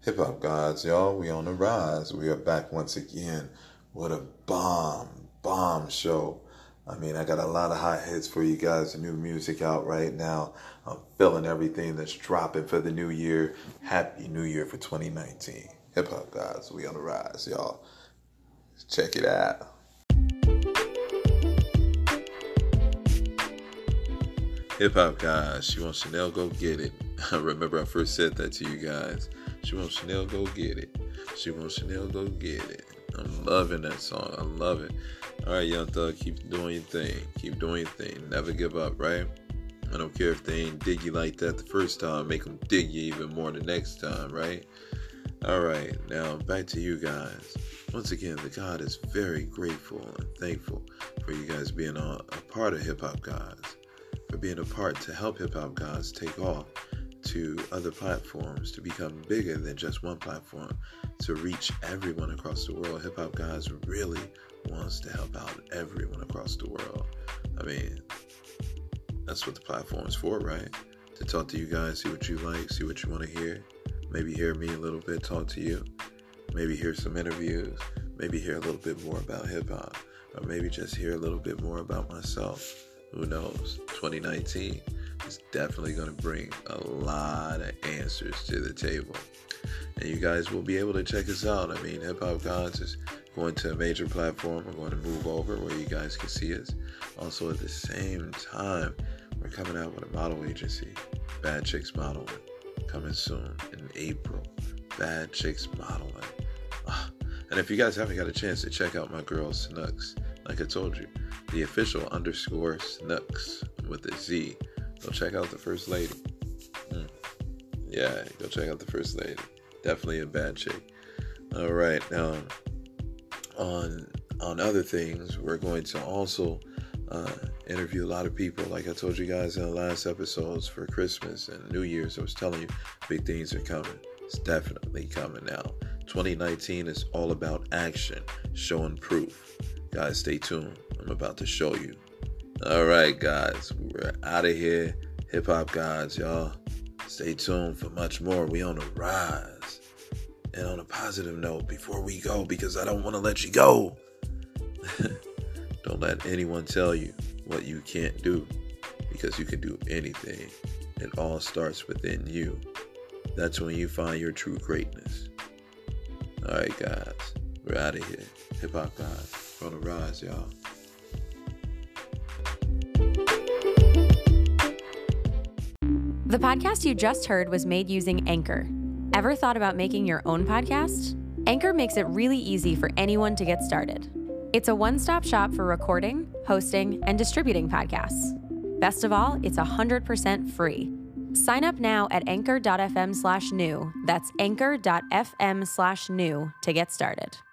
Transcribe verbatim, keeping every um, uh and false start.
Hip Hop Gods, y'all, we on the rise. We are back once again. What a bomb, bomb show. I mean, I got a lot of hot hits for you guys, new music out right now. I'm feeling everything that's dropping for the new year. Happy New Year for twenty nineteen. Hip Hop Gods, we on the rise, y'all. Check it out. Hip Hop Guys, she wants Chanel, go get it. I remember I first said that to you guys. She wants Chanel, go get it. She wants Chanel, go get it. I'm loving that song. I love it. All right, Young Thug, keep doing your thing. Keep doing your thing. Never give up, right? I don't care if they ain't dig you like that the first time. Make them dig you even more the next time, right? All right, now back to you guys. Once again, the God is very grateful and thankful for you guys being a, a part of Hip Hop Gods, for being a part to help Hip Hop Gods take off to other platforms, to become bigger than just one platform, to reach everyone across the world. Hip Hop Guys really wants to help out everyone across the world. I mean, that's what the platform is for, right? To talk to you guys, see what you like, see what you want to hear. Maybe hear me a little bit, talk to you. Maybe hear some interviews. Maybe hear a little bit more about hip hop. Or maybe just hear a little bit more about myself. Who knows? twenty nineteen is definitely going to bring a lot of answers to the table. And you guys will be able to check us out. I mean, Hip Hop Gods is going to a major platform. We're going to move over where you guys can see us. Also, at the same time, we're coming out with a model agency, Bad Chicks Modeling, coming soon in April. Bad Chicks Modeling. Ah. And if you guys haven't got a chance to check out my girl, Snooks, like I told you, the official underscore Snooks with a Z. Go check out the First Lady. Mm. Yeah, go check out the First Lady. Definitely a bad chick. All right, now on on other things, we're going to also uh, interview a lot of people. Like I told you guys in the last episodes for Christmas and New Year's, I was telling you, big things are coming. It's definitely coming now. twenty nineteen is all about action, showing proof. Guys, stay tuned. I'm about to show you. All right, guys, we're out of here. Hip Hop Gods, y'all. Stay tuned for much more. We on the rise. And on a positive note, before we go, because I don't want to let you go, don't let anyone tell you what you can't do, because you can do anything. It all starts within you. That's when you find your true greatness. All right, guys, we're out of here. Hip Hop Gods, we're on the rise, y'all. The podcast you just heard was made using Anchor. Ever thought about making your own podcast? Anchor makes it really easy for anyone to get started. It's a one-stop shop for recording, hosting, and distributing podcasts. Best of all, it's one hundred percent free. Sign up now at anchor.fm slash new. That's anchor.fm slash new to get started.